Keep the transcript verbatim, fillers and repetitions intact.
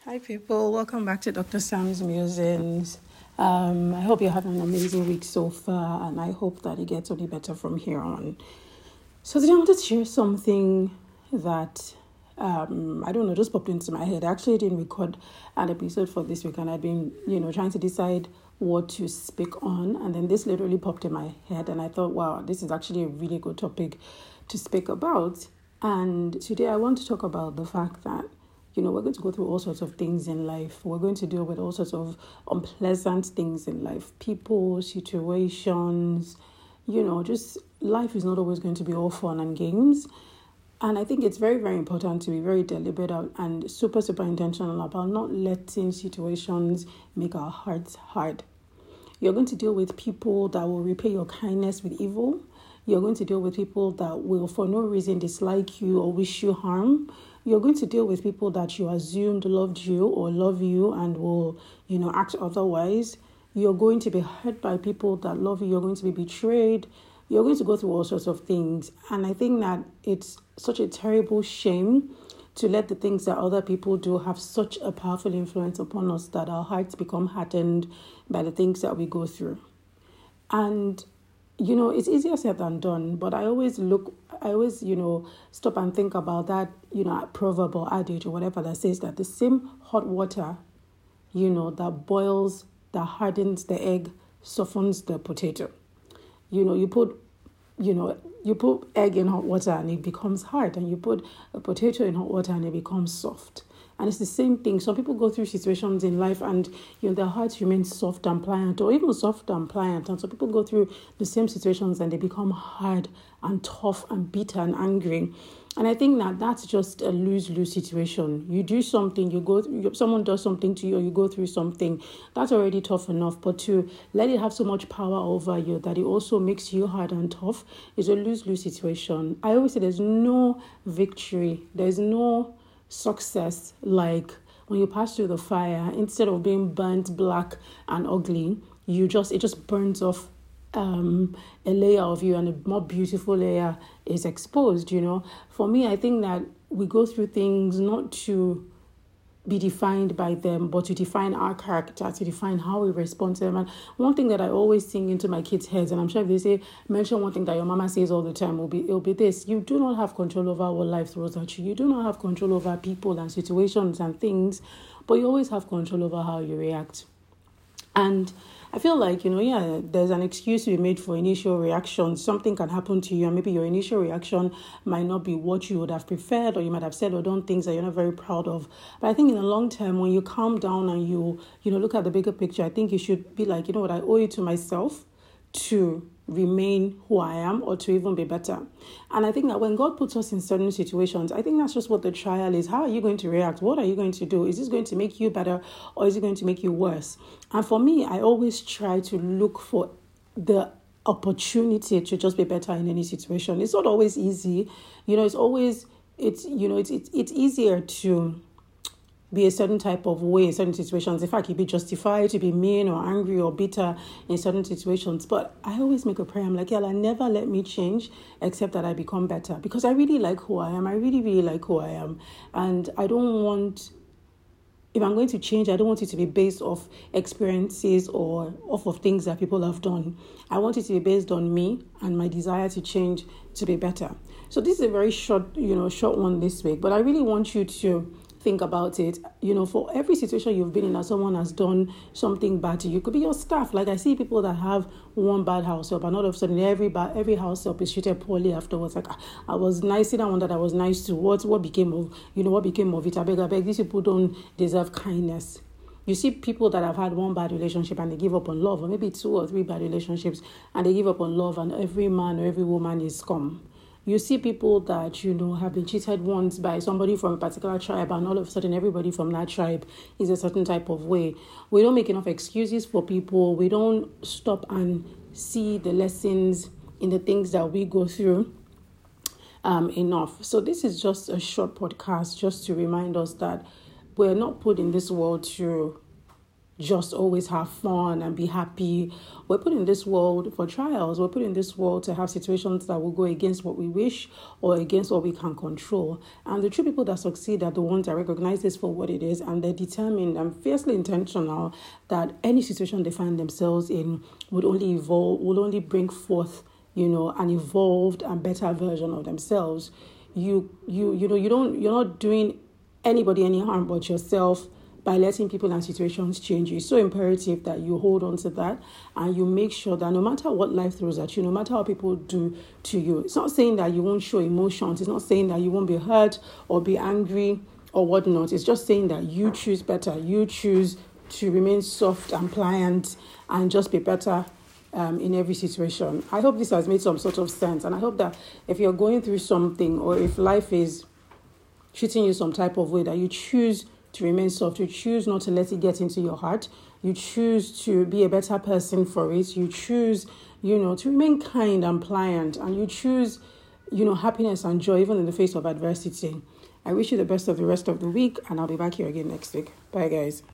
Hi, people. Welcome back to Doctor Sam's Musings. Um, I hope you're having an amazing week so far, and I hope that it gets only better from here on. So today I wanted to share something that, um, I don't know, just popped into my head. I actually didn't record an episode for this week, and I've been, you know, trying to decide what to speak on, and then this literally popped in my head, and I thought, wow, this is actually a really good topic to speak about. And today I want to talk about the fact that You know, we're going to go through all sorts of things in life. We're going to deal with all sorts of unpleasant things in life. People, situations, you know, just life is not always going to be all fun and games. And I think it's very, very important to be very deliberate and super, super intentional about not letting situations make our hearts hard. You're going to deal with people that will repay your kindness with evil. You're going to deal with people that will for no reason dislike you or wish you harm. You're going to deal with people that you assumed loved you or love you and will, you know, act otherwise. You're going to be hurt by people that love you. You're going to be betrayed. You're going to go through all sorts of things. And I think that it's such a terrible shame to let the things that other people do have such a powerful influence upon us that our hearts become hardened by the things that we go through. And you know, it's easier said than done, but I always look, I always, you know, stop and think about that, you know, proverb or adage or whatever that says that the same hot water, you know, that boils, that hardens the egg, softens the potato. You know, you put, you know, you put egg in hot water and it becomes hard, and you put a potato in hot water and it becomes soft. And it's the same thing. Some people go through situations in life and, you know, their hearts remain soft and pliant, or even soft and pliant. And so people go through the same situations and they become hard and tough and bitter and angry. And I think that that's just a lose-lose situation. You do something, you go, through, someone does something to you, or you go through something, that's already tough enough. But to let it have so much power over you that it also makes you hard and tough is a lose-lose situation. I always say there's no victory, there's no success like when you pass through the fire. Instead of being burnt black and ugly, you just it just burns off um a layer of you, and a more beautiful layer is exposed. You know, for me, I think that we go through things not to be defined by them, but to define our character, to define how we respond to them. And one thing that I always sing into my kids' heads, and I'm sure if they say, mention one thing that your mama says all the time, will be it'll be this: you do not have control over what life throws at you. You do not have control over people and situations and things, but you always have control over how you react. And I feel like, you know, yeah, there's an excuse to be made for initial reactions. Something can happen to you, and maybe your initial reaction might not be what you would have preferred, or you might have said or done things that you're not very proud of. But I think in the long term, when you calm down and you, you know, look at the bigger picture, I think you should be like, you know what, I owe it to myself to remain who I am, or to even be better. And I think that when God puts us in certain situations, I think that's just what the trial is. How are you going to react? What are you going to do? Is this going to make you better, or is it going to make you worse? And for me, I always try to look for the opportunity to just be better in any situation. It's not always easy. You know, it's always, it's, you know, it's, it's, it's easier to be a certain type of way in certain situations. In fact, you'd be justified to be mean or angry or bitter in certain situations. But I always make a prayer. I'm like, yeah, never let me change except that I become better. Because I really like who I am. I really, really like who I am. And I don't want, if I'm going to change, I don't want it to be based off experiences or off of things that people have done. I want it to be based on me and my desire to change to be better. So this is a very short, you know, short one this week. But I really want you to think about it. You know, for every situation you've been in that someone has done something bad to you, it could be your staff. Like I see people that have one bad house help, and all of a sudden every bad, every house help is treated poorly afterwards. Like, I was nice to that one that I was nice to. What what became of, you know, what became of it? I beg, I beg, these people don't deserve kindness. You see people that have had one bad relationship and they give up on love, or maybe two or three bad relationships and they give up on love, and every man or every woman is scum. You see people that, you know, have been cheated once by somebody from a particular tribe, and all of a sudden everybody from that tribe is a certain type of way. We don't make enough excuses for people. We don't stop and see the lessons in the things that we go through um, enough. So this is just a short podcast just to remind us that we're not put in this world to just always have fun and be happy. We're put in this world for trials. We're put in this world to have situations that will go against what we wish or against what we can control. And the true people that succeed are the ones that recognize this for what it is, and they're determined and fiercely intentional that any situation they find themselves in would only evolve, will only bring forth, you know, an evolved and better version of themselves. You, you, you know, you don't, you're not doing anybody any harm but yourself by letting people and situations change you. It's so imperative that you hold on to that and you make sure that no matter what life throws at you, no matter how people do to you, it's not saying that you won't show emotions. It's not saying that you won't be hurt or be angry or whatnot. It's just saying that you choose better. You choose to remain soft and pliant and just be better um, in every situation. I hope this has made some sort of sense. And I hope that if you're going through something or if life is treating you some type of way, that you choose to remain soft. You choose not to let it get into your heart. You choose to be a better person for it. You choose, you know, to remain kind and pliant. And you choose, you know, happiness and joy even in the face of adversity. I wish you the best of the rest of the week, and I'll be back here again next week. Bye, guys.